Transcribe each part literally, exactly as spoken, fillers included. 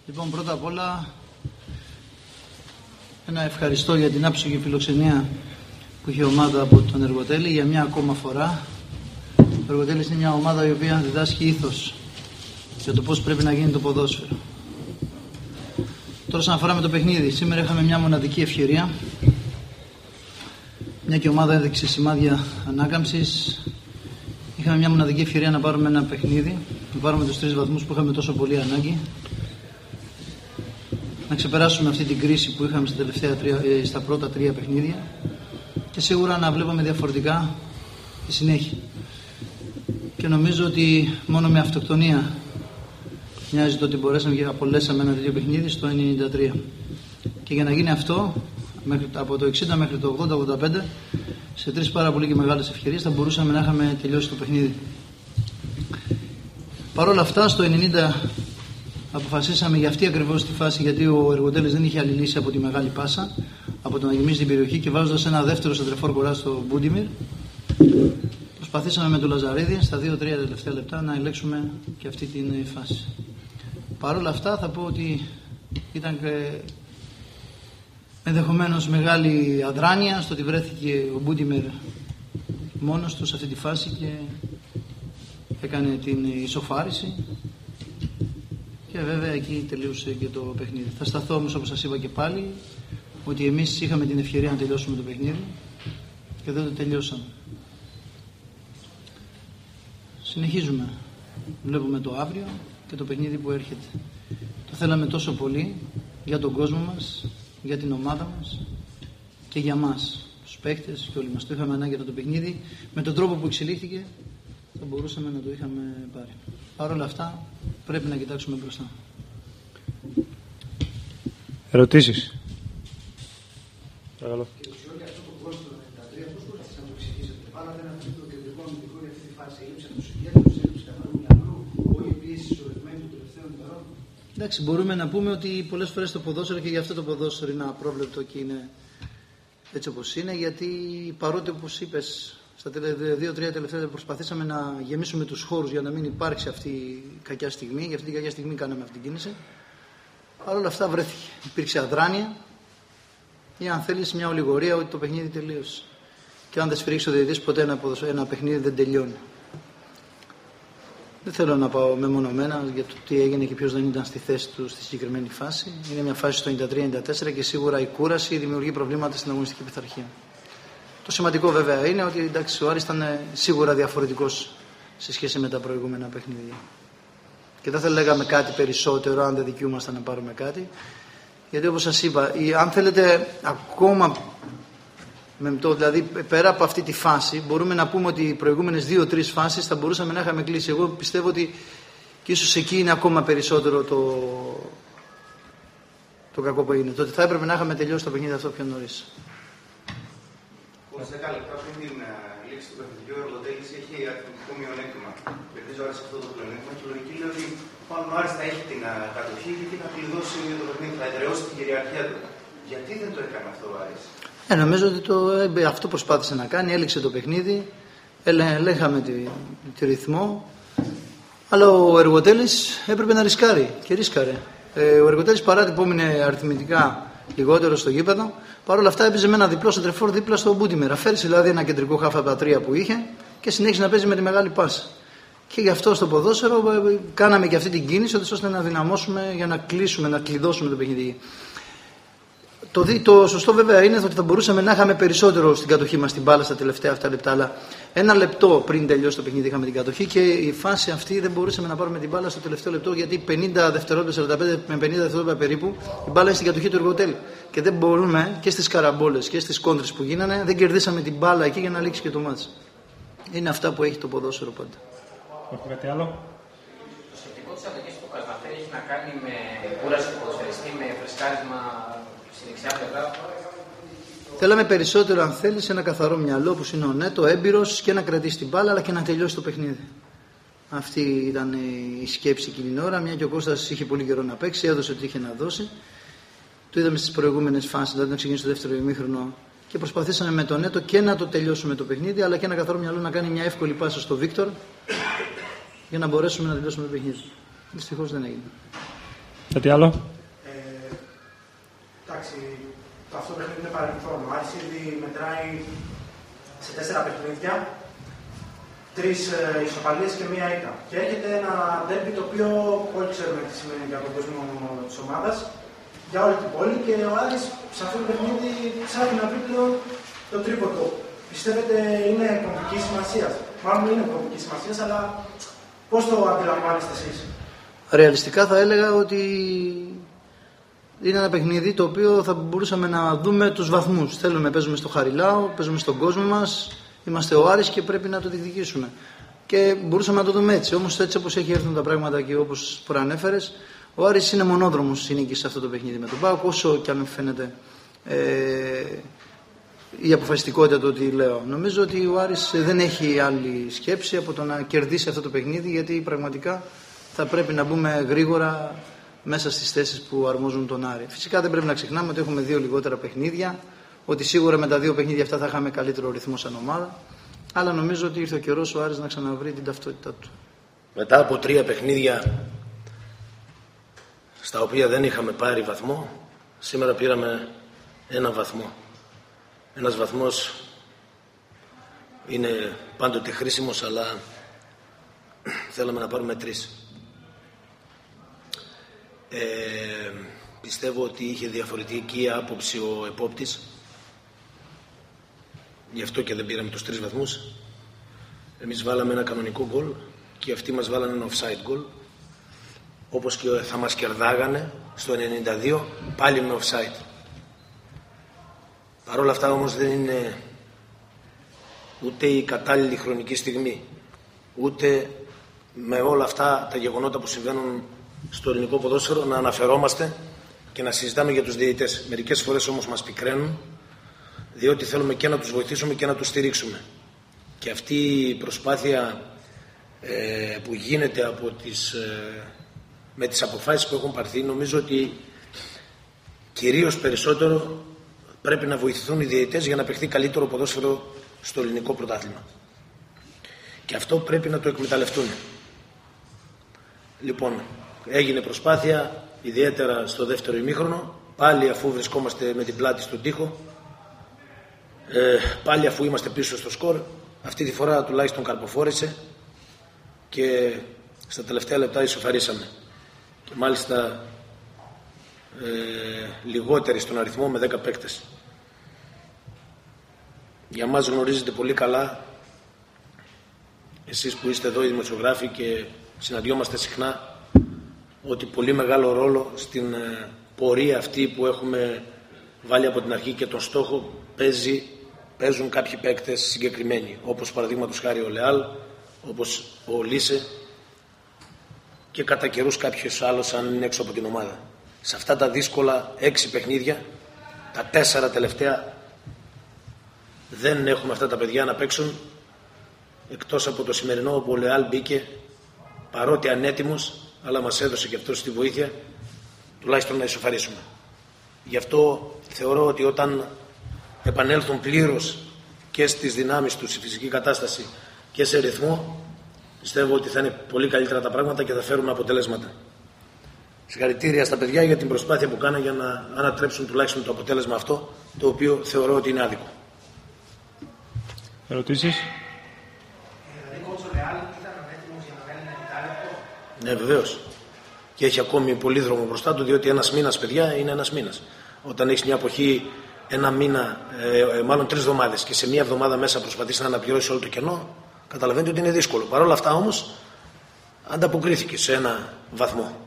Λοιπόν, πρώτα απ' όλα ένα ευχαριστώ για την άψογη φιλοξενία που είχε η ομάδα από τον Εργοτέλη για μια ακόμα φορά. Ο Εργοτέλης είναι μια ομάδα η οποία διδάσκει ήθος για το πώς πρέπει να γίνει το ποδόσφαιρο. Τώρα, σαν αφορά με το παιχνίδι, σήμερα είχαμε μια μοναδική ευκαιρία. Μια και η ομάδα έδειξε σημάδια ανάκαμψης, είχαμε μια μοναδική ευκαιρία να πάρουμε ένα παιχνίδι, να πάρουμε τους τρεις βαθμούς που είχαμε τόσο πολύ ανάγκη, να ξεπεράσουμε αυτή την κρίση που είχαμε στα, τελευταία τρία, στα πρώτα τρία παιχνίδια και σίγουρα να βλέπουμε διαφορετικά τη συνέχεια. Και νομίζω ότι μόνο με αυτοκτονία μοιάζει το ότι μπορέσαμε και απολέσαμε ένα τέτοιο παιχνίδι στο ενενήντα τρία. Και για να γίνει αυτό, από το εξήντα μέχρι το ογδόντα ογδόντα πέντε, σε τρεις πάρα πολύ και μεγάλες ευκαιρίες θα μπορούσαμε να είχαμε τελειώσει το παιχνίδι. Παρ' όλα αυτά, στο ενενήντα αποφασίσαμε για αυτή ακριβώς τη φάση, γιατί ο Εργοτέλης δεν είχε άλλη λύση από τη μεγάλη πάσα, από το να γεμίσει την περιοχή, και βάζοντας ένα δεύτερο σεντρεφόρ κορά στο Μπούντιμιρ, προσπαθήσαμε με τον Λαζαρίδη στα δύο τρία τελευταία λεπτά να ελέγξουμε και αυτή την φάση. Παρ' όλα αυτά θα πω ότι ήταν ενδεχομένως μεγάλη αδράνεια στο ότι βρέθηκε ο Μπούντιμιρ μόνος του σε αυτή τη φάση και έκανε την ισοφάριση. Και βέβαια εκεί τελείωσε και το παιχνίδι. Θα σταθώ όμως, όπως σας είπα και πάλι, ότι εμείς είχαμε την ευκαιρία να τελειώσουμε το παιχνίδι και δεν το τελειώσαμε. Συνεχίζουμε. Βλέπουμε το αύριο και το παιχνίδι που έρχεται. Το θέλαμε τόσο πολύ για τον κόσμο μας, για την ομάδα μας και για μας, τους παίκτες και όλοι μας. Το είχαμε ανάγκη για το παιχνίδι. Με τον τρόπο που εξελίχθηκε θα μπορούσαμε να το είχαμε πάρει. Παρ' όλα αυτά πρέπει να κοιτάξουμε μπροστά. Ερωτήσεις? Παρακαλώ. Και ουσιαστικά αυτό το κόστος του ενενήντα τρία, πώς μπορείτε να το εξηγήσετε? Πάρα δεν είναι το κεντρικό αμυντικό για αυτή τη φάση. Έλειψαν τους συγκέντρους, έλειψε καθαρού μυαλού, όλη η πίεση ισορρευμένη των τελευταίων ημερών. Εντάξει, μπορούμε να πούμε ότι πολλές φορές το ποδόσφαιρο, και γι' αυτό το ποδόσφαιρο είναι απρόβλεπτο και είναι έτσι όπως είναι, γιατί παρότι, όπως είπες, στα δύο τρία τελευταία προσπαθήσαμε να γεμίσουμε τους χώρους για να μην υπάρξει αυτή η κακιά στιγμή. Για αυτή την κακιά στιγμή κάναμε αυτή την κίνηση. Παρ' όλα αυτά βρέθηκε. Υπήρξε αδράνεια ή, αν θέλεις, μια ολιγορία ότι το παιχνίδι τελείωσε. Και αν δεν σφυρίξει ο διαιτητής, ποτέ ένα, ένα παιχνίδι δεν τελειώνει. Δεν θέλω να πάω μεμονωμένα για το τι έγινε και ποιος δεν ήταν στη θέση του στη συγκεκριμένη φάση. Είναι μια φάση στο ενενήντα τρία ενενήντα τέσσερα και σίγουρα η κούραση δημιουργεί προβλήματα στην αγωνιστική πειθαρχία. Το σημαντικό βέβαια είναι ότι, εντάξει, ο Άρης ήταν σίγουρα διαφορετικός σε σχέση με τα προηγούμενα παιχνίδια. Και δεν θα λέγαμε κάτι περισσότερο αν δεν δικαιούμασταν να πάρουμε κάτι. Γιατί, όπως σας είπα, αν θέλετε ακόμα, με το, δηλαδή πέρα από αυτή τη φάση, μπορούμε να πούμε ότι οι προηγούμενες δύο τρεις φάσεις θα μπορούσαμε να είχαμε κλείσει. Εγώ πιστεύω ότι και ίσως εκεί είναι ακόμα περισσότερο το, το κακό που είναι. Το ότι θα έπρεπε να είχαμε τελειώσει το παιχνίδι αυτό πιο νωρίς. δέκα λεπτά πριν την λήξη του παιχνιδιού, ο Εργοτέλης έχει αριθμητικό μειονέκτημα. Κερδίζει ο Άρης αυτό το πλεονέκτημα και η λογική λέει ότι πάνω ο Άρης θα έχει την κατοχή γιατί θα κλειδώσει το παιχνίδι, θα εδραιώσει την κυριαρχία του. Γιατί δεν το έκανε αυτό ο Άρης? Ε, νομίζω ότι το, αυτό προσπάθησε να κάνει, έληξε το παιχνίδι, ελέγχαμε τη, τη ρυθμό, αλλά ο Εργοτέλης έπρεπε να ρισκάρει και ρίσκαρε. Ε, ο Εργοτέλης, παρά που έμεινε αριθμητικά λιγότερο στο γήπεδο, παρ' όλα αυτά έπαιζε με ένα διπλό σεντρεφόρ δίπλα στο Μπούντιμιρ. Αφαίρεσε δηλαδή ένα κεντρικό χάφα από τα τρία που είχε και συνέχισε να παίζει με τη μεγάλη πάσα. Και γι' αυτό στο ποδόσφαιρο κάναμε και αυτή την κίνηση, ώστε να δυναμώσουμε για να κλείσουμε, να κλειδώσουμε το παιχνίδι. Το, το σωστό βέβαια είναι ότι θα μπορούσαμε να είχαμε περισσότερο στην κατοχή μας την μπάλα στα τελευταία αυτά λεπτά. Αλλά ένα λεπτό πριν τελειώσει το παιχνίδι είχαμε την κατοχή και η φάση αυτή δεν μπορούσαμε να πάρουμε την μπάλα στο τελευταίο λεπτό, γιατί πενήντα δευτερόλεπτα, σαράντα πέντε με πενήντα δευτερόλεπτα περίπου η μπάλα είναι στην κατοχή του Εργοτέλη. Και δεν μπορούμε, και στις καραμπόλες και στις κόντρες που γίνανε, δεν κερδίσαμε την μπάλα εκεί για να λήξει και το μάτς. Είναι αυτά που έχει το ποδόσφαιρο πάντα. Έχω κάτι άλλο? Το σχετικό της αλλαγής του Κασναφέρη έχει να κάνει με κούραση του ποδοσφαιριστή, με φρεσκάρισμα στη δεξιά πλευρά? Θέλαμε περισσότερο, αν θέλεις, ένα καθαρό μυαλό που είναι ο Νέτο, έμπειρος, και να κρατήσει την μπάλα αλλά και να τελειώσει το παιχνίδι. Αυτή ήταν η σκέψη εκείνη την ώρα, μια και ο Κώστας είχε πολύ καιρό να παίξει, έδωσε ό,τι είχε να δώσει. Το είδαμε στις προηγούμενες φάσεις, δηλαδή να ξεκινήσει το δεύτερο ημίχρονο και προσπαθήσαμε με τον Νέτο και να το τελειώσουμε το παιχνίδι, αλλά και ένα καθαρό μυαλό να κάνει μια εύκολη πάσα στο Βίκτορ για να μπορέσουμε να τελειώσουμε το παιχνίδι. Δυστυχώς δεν έγινε. Κάτι άλλο? Ε, εντάξει, το αυτό παιχνίδι είναι παρελθόν. Ο Άρης ήδη μετράει σε τέσσερα παιχνίδια, τρεις ε, ισοπαλίες και μία ήττα. Και έρχεται ένα ντέρμπι το οποίο όλοι ξέρουμε τι σημαίνει για τον κόσμο της ομάδας, για όλη την πόλη, και ο Άρης σε αυτό το παιχνίδι ψάχνει να βρει πλέον το τρίποντο. Πιστεύετε είναι κομβική σημασία? Μάλλον είναι κομβική σημασία, αλλά πώς το αντιλαμβάνεστε εσείς? Ρεαλιστικά θα έλεγα ότι είναι ένα παιχνίδι το οποίο θα μπορούσαμε να δούμε τους βαθμούς. Θέλουμε, παίζουμε στο Χαριλάου, παίζουμε στον κόσμο μας, είμαστε ο Άρης και πρέπει να το διεκδικήσουμε. Και μπορούσαμε να το δούμε έτσι. Όμως έτσι όπως έχει έρθουν τα πράγματα και όπως προανέφερες, ο Άρης είναι μονόδρομος στη νίκη σε αυτό το παιχνίδι με τον ΠΑΟΚ, όσο και αν φαίνεται ε, η αποφασιστικότητα του ότι λέω. Νομίζω ότι ο Άρης δεν έχει άλλη σκέψη από το να κερδίσει αυτό το παιχνίδι, γιατί πραγματικά θα πρέπει να μπούμε γρήγορα μέσα στις θέσεις που αρμόζουν τον Άρη. Φυσικά δεν πρέπει να ξεχνάμε ότι έχουμε δύο λιγότερα παιχνίδια, ότι σίγουρα με τα δύο παιχνίδια αυτά θα είχαμε καλύτερο ρυθμό σαν ομάδα, αλλά νομίζω ότι ήρθε ο καιρός ο Άρης να ξαναβρει την ταυτότητά του. Μετά από τρία παιχνίδια στα οποία δεν είχαμε πάρει βαθμό, σήμερα πήραμε ένα βαθμό. Ένας βαθμός είναι πάντοτε χρήσιμος, αλλά θέλαμε να πάρουμε τρεις. Ε, πιστεύω ότι είχε διαφορετική άποψη ο επόπτης, γι' αυτό και δεν πήραμε τους τρεις βαθμούς. Εμείς βάλαμε ένα κανονικό γκολ και αυτοί μας βάλανε ένα offside γκολ, όπως και θα μας κερδάγανε στο ενενήντα δύο πάλι με offside. Παρ' όλα αυτά όμως δεν είναι ούτε η κατάλληλη χρονική στιγμή, ούτε με όλα αυτά τα γεγονότα που συμβαίνουν στο ελληνικό ποδόσφαιρο να αναφερόμαστε και να συζητάμε για τους διαιτητές. Μερικές φορές όμως μας πικραίνουν, διότι θέλουμε και να τους βοηθήσουμε και να τους στηρίξουμε. Και αυτή η προσπάθεια ε, που γίνεται από τις, ε, με τις αποφάσεις που έχουν πάρθει, νομίζω ότι κυρίως περισσότερο πρέπει να βοηθηθούν οι διαιτητές για να παιχθεί καλύτερο ποδόσφαιρο στο ελληνικό πρωτάθλημα. Και αυτό πρέπει να το εκμεταλλευτούν. Λοιπόν, έγινε προσπάθεια, ιδιαίτερα στο δεύτερο ημίχρονο, πάλι αφού βρισκόμαστε με την πλάτη στον τοίχο, ε, πάλι αφού είμαστε πίσω στο σκορ, αυτή τη φορά τουλάχιστον καρποφόρησε και στα τελευταία λεπτά ισοφαρίσαμε. Και μάλιστα ε, λιγότεροι στον αριθμό με δέκα παίκτες. Για μας γνωρίζετε πολύ καλά, εσείς που είστε εδώ οι δημοσιογράφοι και συναντιόμαστε συχνά, ότι πολύ μεγάλο ρόλο στην ε, πορεία αυτή που έχουμε βάλει από την αρχή και τον στόχο παίζει, παίζουν κάποιοι παίκτες συγκεκριμένοι, όπως παραδείγματος χάρη ο Λεάλ, όπως ο Λίσε και κατά καιρούς κάποιος άλλος αν είναι έξω από την ομάδα. Σε αυτά τα δύσκολα έξι παιχνίδια, τα τέσσερα τελευταία δεν έχουμε αυτά τα παιδιά να παίξουν, εκτός από το σημερινό όπου ο Λεάλ μπήκε παρότι ανέτοιμος, αλλά μας έδωσε και αυτός τη βοήθεια τουλάχιστον να ισοφαρίσουμε. Γι' αυτό θεωρώ ότι όταν επανέλθουν πλήρως και στις δυνάμεις τους, στη φυσική κατάσταση και σε ρυθμό, πιστεύω ότι θα είναι πολύ καλύτερα τα πράγματα και θα φέρουν αποτελέσματα. Συγχαρητήρια στα παιδιά για την προσπάθεια που κάνανε για να ανατρέψουν τουλάχιστον το αποτέλεσμα αυτό, το οποίο θεωρώ ότι είναι άδικο. Ερωτήσεις? Ναι, βεβαίως. Και έχει ακόμη πολύ δρόμο μπροστά του, διότι ένας μήνας, παιδιά, είναι ένας μήνας. Όταν έχεις μια αποχή ένα μήνα, ε, μάλλον τρεις εβδομάδες, και σε μια εβδομάδα μέσα προσπαθείς να αναπληρώσεις όλο το κενό, καταλαβαίνετε ότι είναι δύσκολο. Παρ' όλα αυτά όμως, ανταποκρίθηκε σε ένα βαθμό.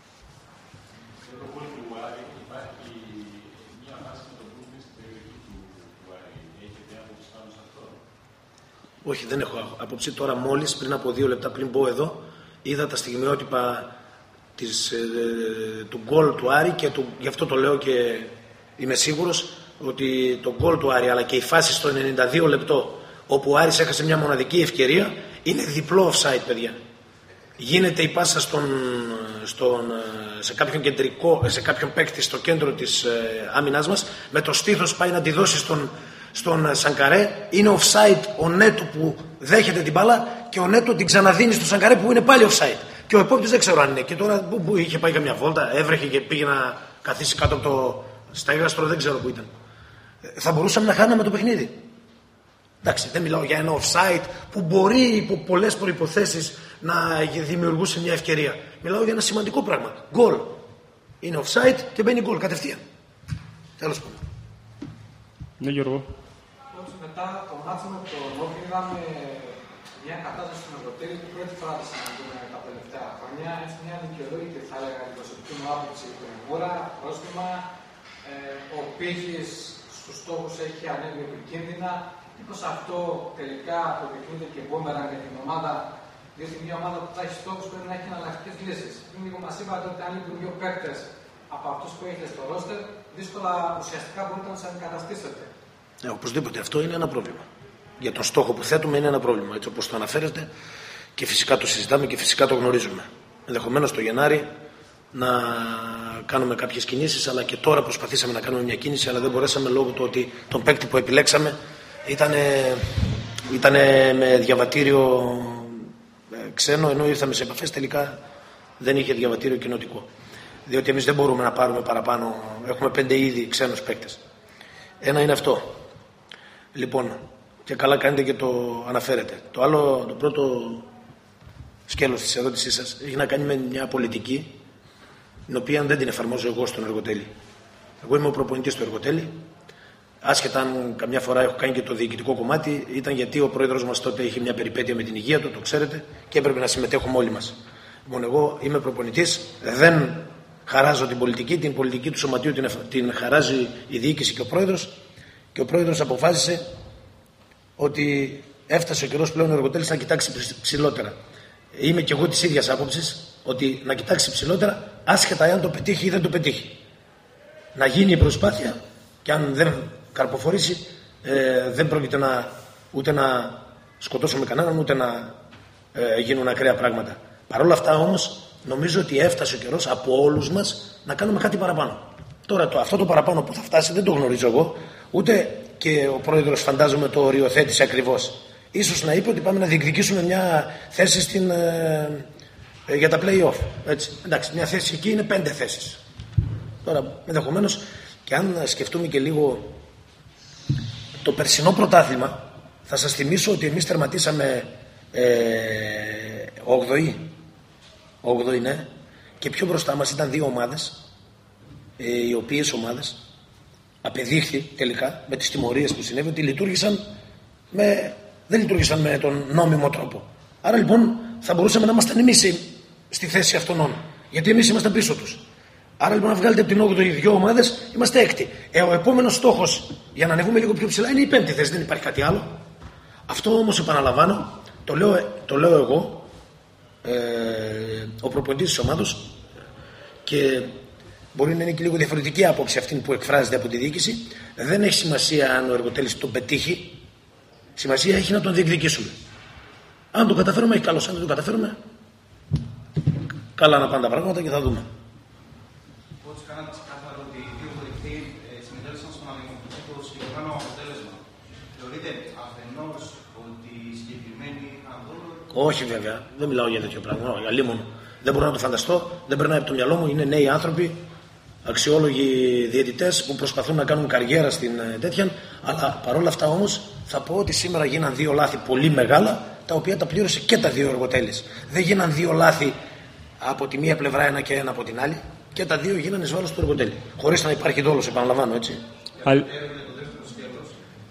Όχι, δεν έχω άποψη. Τώρα μόλις πριν από δύο λεπτά πριν μπω εδώ, είδα τα στιγμιότυπα της, ε, του γκολ του Άρη και του, γι' αυτό το λέω και είμαι σίγουρος ότι το γκολ του Άρη αλλά και η φάση στο ενενήντα δύο λεπτό όπου ο Άρης έχασε μια μοναδική ευκαιρία είναι διπλό offside, παιδιά. Γίνεται η πάσα στον, στον, σε, κάποιον κεντρικό, σε κάποιον παίκτη στο κέντρο της ε, άμυνάς μας, με το στήθος πάει να τη δώσει στον, στον Σανκαρέ, είναι offside ο Νέτο που δέχεται την μπάλα και ο Νέτο την ξαναδίνει στο Σανκαρέ που είναι πάλι offside. Και ο επόπτης δεν ξέρω αν είναι. Και τώρα που, που είχε πάει καμιά βόλτα, έβρεχε και πήγε να καθίσει κάτω από το στέγαστρο, δεν ξέρω που ήταν. Θα μπορούσαμε να χάναμε το παιχνίδι. Εντάξει, δεν μιλάω για ένα offside που μπορεί υπό πολλές προϋποθέσεις να δημιουργούσε μια ευκαιρία. Μιλάω για ένα σημαντικό πράγμα. Γκολ. Είναι offside και μπαίνει γκολ κατευθείαν. Τέλος πάντων. Ναι, Γιώργο. Όπως μετά το μάτσο με το Νόβι είδαμε μια κατάσταση στην Ευρωτέλη που πρώτη φορά τη συναντούμε τα τελευταία χρόνια. Έτσι, μια δικαιολόγητη, θα έλεγα, την προσωπική μου άποψη του Εμβούρα, πρόστιμα. Ε, ο πύχης στους στόχους έχει ανέβει επικίνδυνα. Μήπως αυτό τελικά αποδεικνύεται και μπούμεραν για την ομάδα, διότι μια ομάδα που θα έχει στόχους πρέπει να έχει εναλλακτικές λύσεις. Πριν λίγο μας είπατε ότι αν λείπουν δύο παίκτες από αυτούς που έχετε στο ρόστερ, δύσκολα ουσιαστικά μπορείτε να τους αντικαταστήσετε. Ναι, οπωσδήποτε αυτό είναι ένα πρόβλημα. Για τον στόχο που θέτουμε είναι ένα πρόβλημα, έτσι όπως το αναφέρετε, και φυσικά το συζητάμε και φυσικά το γνωρίζουμε. Ενδεχομένως το Γενάρη να κάνουμε κάποιες κινήσεις, αλλά και τώρα προσπαθήσαμε να κάνουμε μια κίνηση, αλλά δεν μπορέσαμε λόγω του ότι τον παίκτη που επιλέξαμε ήταν ήτανε με διαβατήριο ε, ξένο, ενώ ήρθαμε σε επαφές, τελικά δεν είχε διαβατήριο κοινοτικό. Διότι εμείς δεν μπορούμε να πάρουμε παραπάνω, έχουμε πέντε ήδη ξένους παίκτες. Ένα είναι αυτό. Λοιπόν, και καλά κάνετε και το αναφέρετε. Το άλλο, το πρώτο σκέλος της ερώτησής σας έχει να κάνει με μια πολιτική, την οποία δεν την εφαρμόζω εγώ στον Εργοτέλη. Εγώ είμαι ο προπονητής του Εργοτέλη. Άσχετα αν καμιά φορά έχω κάνει και το διοικητικό κομμάτι, ήταν γιατί ο πρόεδρος μας τότε είχε μια περιπέτεια με την υγεία του, το ξέρετε, και έπρεπε να συμμετέχουμε όλοι μας. Λοιπόν, εγώ είμαι προπονητής, δεν χαράζω την πολιτική, την πολιτική του σωματείου την, την χαράζει η διοίκηση και ο πρόεδρος, και ο πρόεδρος αποφάσισε ότι έφτασε ο καιρός πλέον ο Εργοτέλης να κοιτάξει ψηλότερα. Είμαι και εγώ της ίδιας άποψης ότι να κοιτάξει ψηλότερα, άσχετα εάν το πετύχει ή δεν το πετύχει. Να γίνει η προσπάθεια, και αν δεν καρποφορήσει, ε, δεν πρόκειται να, ούτε να σκοτώσουμε κανέναν, ούτε να ε, γίνουν ακραία πράγματα. Παρ' όλα αυτά όμως, νομίζω ότι έφτασε ο καιρός από όλους μας να κάνουμε κάτι παραπάνω. Τώρα το, αυτό το παραπάνω που θα φτάσει δεν το γνωρίζω εγώ, ούτε και ο πρόεδρος φαντάζομαι το οριοθέτησε ακριβώς. Ίσως να είπε ότι πάμε να διεκδικήσουμε μια θέση στην, ε, ε, για τα play-off. Έτσι. Εντάξει, μια θέση εκεί είναι πέντε θέσεις. Τώρα, ενδεχομένως, και αν σκεφτούμε και λίγο το περσινό πρωτάθλημα, θα σας θυμίσω ότι εμείς τερματίσαμε όγδοη, όγδοη ναι, και πιο μπροστά μας ήταν δύο ομάδες, ε, οι οποίες ομάδες απεδείχθη τελικά με τις τιμωρίες που συνέβη ότι λειτουργήσαν με, δεν λειτουργήσαν με τον νόμιμο τρόπο. Άρα λοιπόν θα μπορούσαμε να ήμασταν εμείς στη θέση αυτών, γιατί εμείς ήμασταν πίσω τους. Άρα λοιπόν να βγάλετε από την όγδοη δύο ομάδες, είμαστε έκτη. Ε, ο επόμενος στόχος για να ανεβούμε λίγο πιο ψηλά είναι η πέμπτη θέση, δεν υπάρχει κάτι άλλο. Αυτό όμως επαναλαμβάνω, το λέω, το λέω εγώ, ε, ο προπονητής της ομάδος, και μπορεί να είναι και λίγο διαφορετική άποψη αυτή που εκφράζεται από τη διοίκηση. Δεν έχει σημασία αν ο Εργοτέλης τον πετύχει, σημασία έχει να τον διεκδικήσουμε. Αν το καταφέρουμε, έχει καλώς. Αν δεν το καταφέρουμε, καλά να πάνε τα πράγματα και θα δούμε. Όπως κάνατε ξεκάθαρο ότι οι δύο βοηθοί συμμετέλεσαν στο να δημιουργήσουν το συγκεκριμένο αποτέλεσμα. Θεωρείτε αφενός ότι οι συγκεκριμένοι ανδρών. Όχι βέβαια, δεν μιλάω για τέτοιο πράγμα. Αλλήμον. Δεν μπορώ να το φανταστώ, δεν περνάει από το μυαλό μου. Είναι νέοι άνθρωποι, αξιόλογοι διαιτητές που προσπαθούν να κάνουν καριέρα στην τέτοια. Αλλά παρόλα αυτά όμως θα πω ότι σήμερα γίναν δύο λάθη πολύ μεγάλα, τα οποία τα πλήρωσε και τα δύο Εργοτέλης. Δεν γίναν δύο λάθη από τη μία πλευρά ένα και ένα από την άλλη. Και τα δύο γίνανε εις βάρος του Εργοτέλη. Χωρίς να υπάρχει δόλος, επαναλαμβάνω, έτσι. Αλ... Το δεύτερο σκέλος,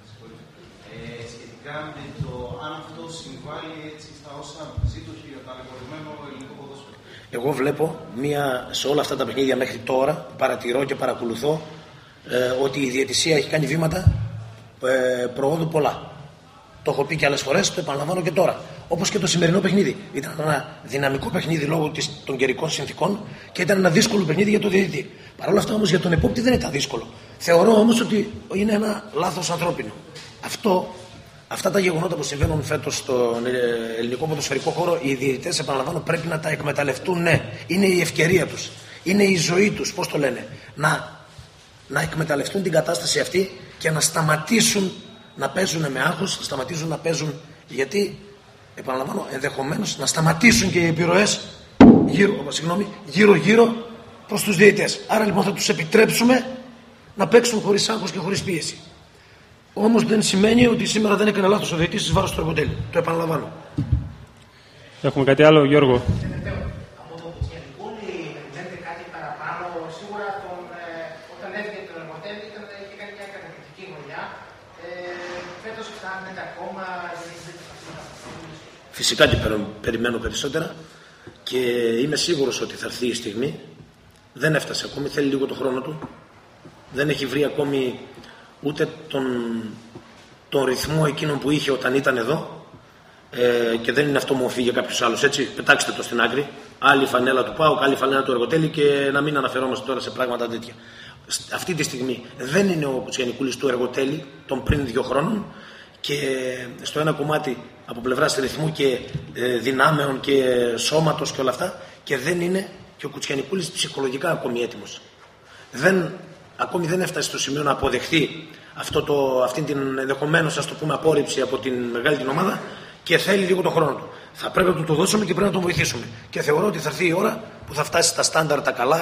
ε, σχετικά με το αν αυτό συμβάλλει έτσι στα όσα ζήτωσε για το ταλαιπωρημένο ελληνικό ποδόσφαιρο. Εγώ βλέπω μία, σε όλα αυτά τα παιχνίδια μέχρι τώρα, παρατηρώ και παρακολουθώ ε, ότι η διαιτησία έχει κάνει βήματα ε, προόδου πολλά. Το έχω πει και άλλες φορές, το επαναλαμβάνω και τώρα. Όπως και το σημερινό παιχνίδι. Ήταν ένα δυναμικό παιχνίδι λόγω της, των καιρικών συνθηκών και ήταν ένα δύσκολο παιχνίδι για τον διαιτητή. Παρ' όλα αυτά όμως για τον επόπτη δεν ήταν δύσκολο. Θεωρώ όμως ότι είναι ένα λάθος ανθρώπινο. Αυτό, αυτά τα γεγονότα που συμβαίνουν φέτος στον ελληνικό ποδοσφαιρικό χώρο, οι διαιτητές, επαναλαμβάνω, πρέπει να τα εκμεταλλευτούν. Ναι, είναι η ευκαιρία τους. Είναι η ζωή τους, πώς το λένε. Να, να εκμεταλλευτούν την κατάσταση αυτή και να σταματήσουν να παίζουν με άγχος, να σταματήσουν να παίζουν, γιατί, επαναλαμβάνω, ενδεχομένως να σταματήσουν και οι επιρροές γύρω, συγγνώμη, γύρω-γύρω προς τους διαιτητές. Άρα λοιπόν θα τους επιτρέψουμε να παίξουν χωρίς άγχος και χωρίς πίεση. Όμως δεν σημαίνει ότι σήμερα δεν έκανε λάθος ο διαιτητής εις βάρος του Εργοτέλη. Το επαναλαμβάνω. Έχουμε κάτι άλλο, Γιώργο? Από το Κουτσιανικούλη περιμένετε κάτι παραπάνω? Σίγουρα τον, ε, όταν έφυγε το Εργοτέλη ήταν και κάνει μια καταπληκτική χρονιά. Ε, φέτος φτάνετε ακόμα? Φυσικά και περιμένω περισσότερα και είμαι σίγουρος ότι θα έρθει η στιγμή. Δεν έφτασε ακόμη, θέλει λίγο το χρόνο του. Δεν έχει βρει ακόμη ούτε τον, τον ρυθμό εκείνον που είχε όταν ήταν εδώ. Ε, και δεν είναι αυτό μου φύγε κάποιος άλλος, έτσι. Πετάξτε το στην άκρη. Άλλη φανέλα του ΠΑΟΚ, άλλη φανέλα του Εργοτέλη και να μην αναφερόμαστε τώρα σε πράγματα τέτοια. Αυτή τη στιγμή δεν είναι ο Κουτσιανικούλης του Εργοτέλη των πριν δύο χρόνων και στο ένα κομμάτι από πλευράς ρυθμού και ε, δυνάμεων και σώματος και όλα αυτά και δεν είναι και ο Κουτσιανικούλης ψυχολογικά ακόμη έτοιμος. Δεν, ακόμη δεν έφτασε στο σημείο να αποδεχθεί αυτό το, αυτή την ενδεχομένως, ας το πούμε, απόρριψη από την μεγάλη την ομάδα και θέλει λίγο τον χρόνο του. Θα πρέπει να του το δώσουμε και πρέπει να τον βοηθήσουμε. Και θεωρώ ότι θα έρθει η ώρα που θα φτάσει στα στάνταρ τα καλά.